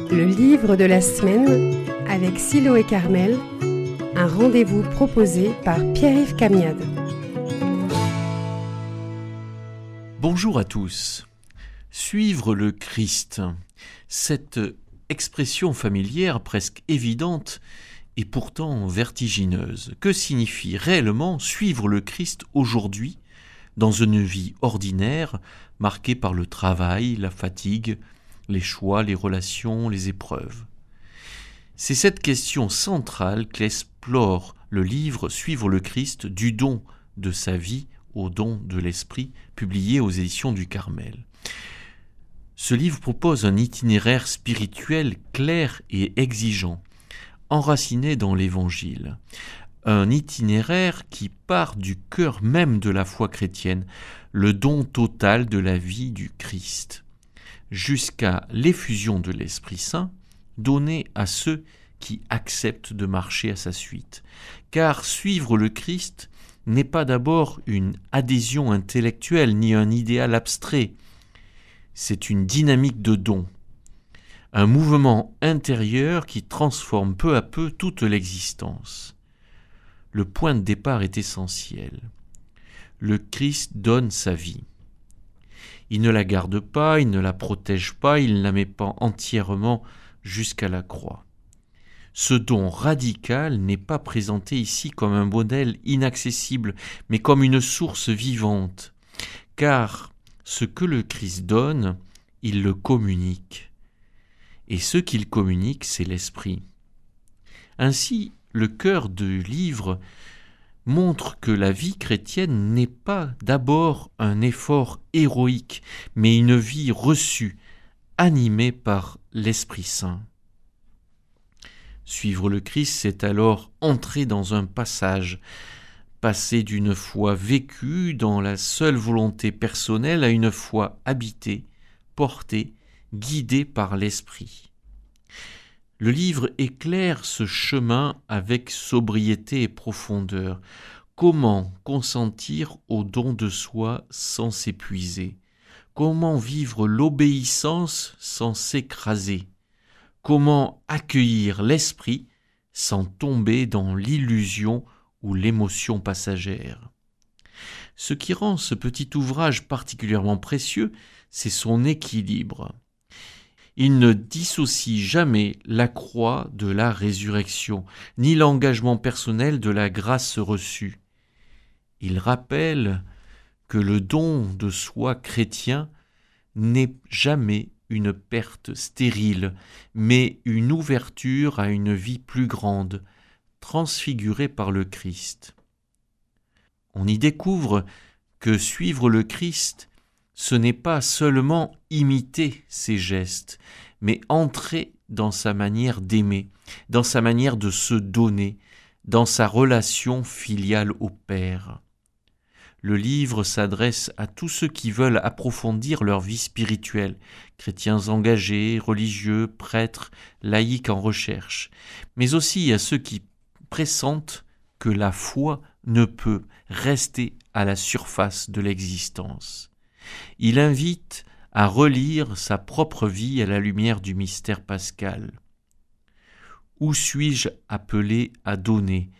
Le livre de la semaine avec Siloé Carmel, un rendez-vous proposé par Pierre-Yves Camiade. Bonjour à tous. Suivre le Christ, cette expression familière presque évidente et pourtant vertigineuse. Que signifie réellement suivre le Christ aujourd'hui dans une vie ordinaire marquée par le travail, la fatigue, les choix, les relations, les épreuves? C'est cette question centrale qu'explore le livre Suivre le Christ, du don de sa vie au don de l'esprit, publié aux éditions du Carmel. Ce livre propose un itinéraire spirituel clair et exigeant, enraciné dans l'Évangile. Un itinéraire qui part du cœur même de la foi chrétienne, le don total de la vie du Christ, jusqu'à l'effusion de l'Esprit Saint, donnée à ceux qui acceptent de marcher à sa suite. Car suivre le Christ n'est pas d'abord une adhésion intellectuelle ni un idéal abstrait. C'est une dynamique de don, un mouvement intérieur qui transforme peu à peu toute l'existence. Le point de départ est essentiel. Le Christ donne sa vie. Il ne la garde pas, il ne la protège pas, il ne la met pas entièrement jusqu'à la croix. Ce don radical n'est pas présenté ici comme un modèle inaccessible, mais comme une source vivante. Car ce que le Christ donne, il le communique. Et ce qu'il communique, c'est l'Esprit. Ainsi, le cœur du livre montre que la vie chrétienne n'est pas d'abord un effort héroïque, mais une vie reçue, animée par l'Esprit Saint. Suivre le Christ, c'est alors entrer dans un passage, passer d'une foi vécue dans la seule volonté personnelle à une foi habitée, portée, guidée par l'Esprit. Le livre éclaire ce chemin avec sobriété et profondeur. Comment consentir au don de soi sans s'épuiser? Comment vivre l'obéissance sans s'écraser? Comment accueillir l'esprit sans tomber dans l'illusion ou l'émotion passagère? Ce qui rend ce petit ouvrage particulièrement précieux, c'est son équilibre. Il ne dissocie jamais la croix de la résurrection, ni l'engagement personnel de la grâce reçue. Il rappelle que le don de soi chrétien n'est jamais une perte stérile, mais une ouverture à une vie plus grande, transfigurée par le Christ. On y découvre que suivre le Christ, ce n'est pas seulement imiter ses gestes, mais entrer dans sa manière d'aimer, dans sa manière de se donner, dans sa relation filiale au Père. Le livre s'adresse à tous ceux qui veulent approfondir leur vie spirituelle, chrétiens engagés, religieux, prêtres, laïcs en recherche, mais aussi à ceux qui pressentent que la foi ne peut rester à la surface de l'existence. Il invite à relire sa propre vie à la lumière du mystère pascal. Où suis-je appelé à donner?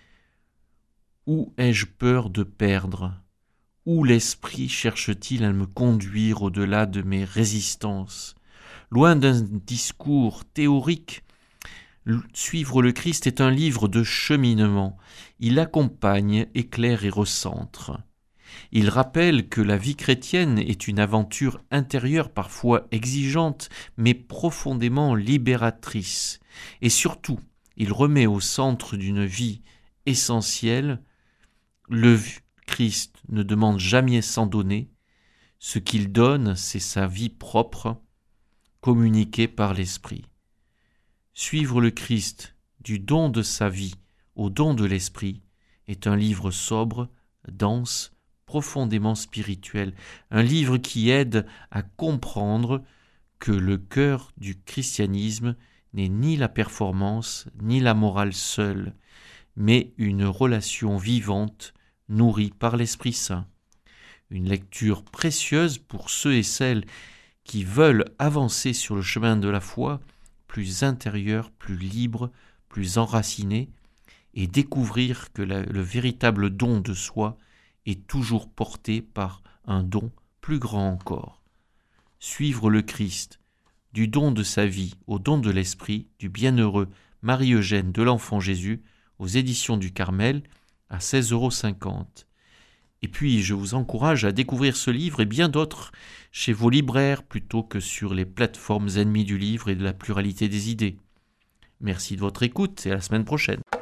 Où ai-je peur de perdre? Où l'esprit cherche-t-il à me conduire au-delà de mes résistances? Loin d'un discours théorique, Suivre le Christ est un livre de cheminement. Il accompagne, éclaire et recentre. Il rappelle que la vie chrétienne est une aventure intérieure parfois exigeante, mais profondément libératrice. Et surtout, il remet au centre d'une vie essentielle. Le Christ ne demande jamais sans donner. Ce qu'il donne, c'est sa vie propre, communiquée par l'Esprit. Suivre le Christ, du don de sa vie au don de l'Esprit, est un livre sobre, dense, profondément spirituel, un livre qui aide à comprendre que le cœur du christianisme n'est ni la performance ni la morale seule, mais une relation vivante nourrie par l'Esprit Saint. Une lecture précieuse pour ceux et celles qui veulent avancer sur le chemin de la foi, plus intérieur, plus libre, plus enraciné, et découvrir que le véritable don de soi est toujours porté par un don plus grand encore. Suivre le Christ, du don de sa vie au don de l'esprit, du bienheureux Marie-Eugène de l'Enfant Jésus, aux éditions du Carmel, à 16,50 €. Et puis, je vous encourage à découvrir ce livre et bien d'autres chez vos libraires plutôt que sur les plateformes ennemies du livre et de la pluralité des idées. Merci de votre écoute et à la semaine prochaine.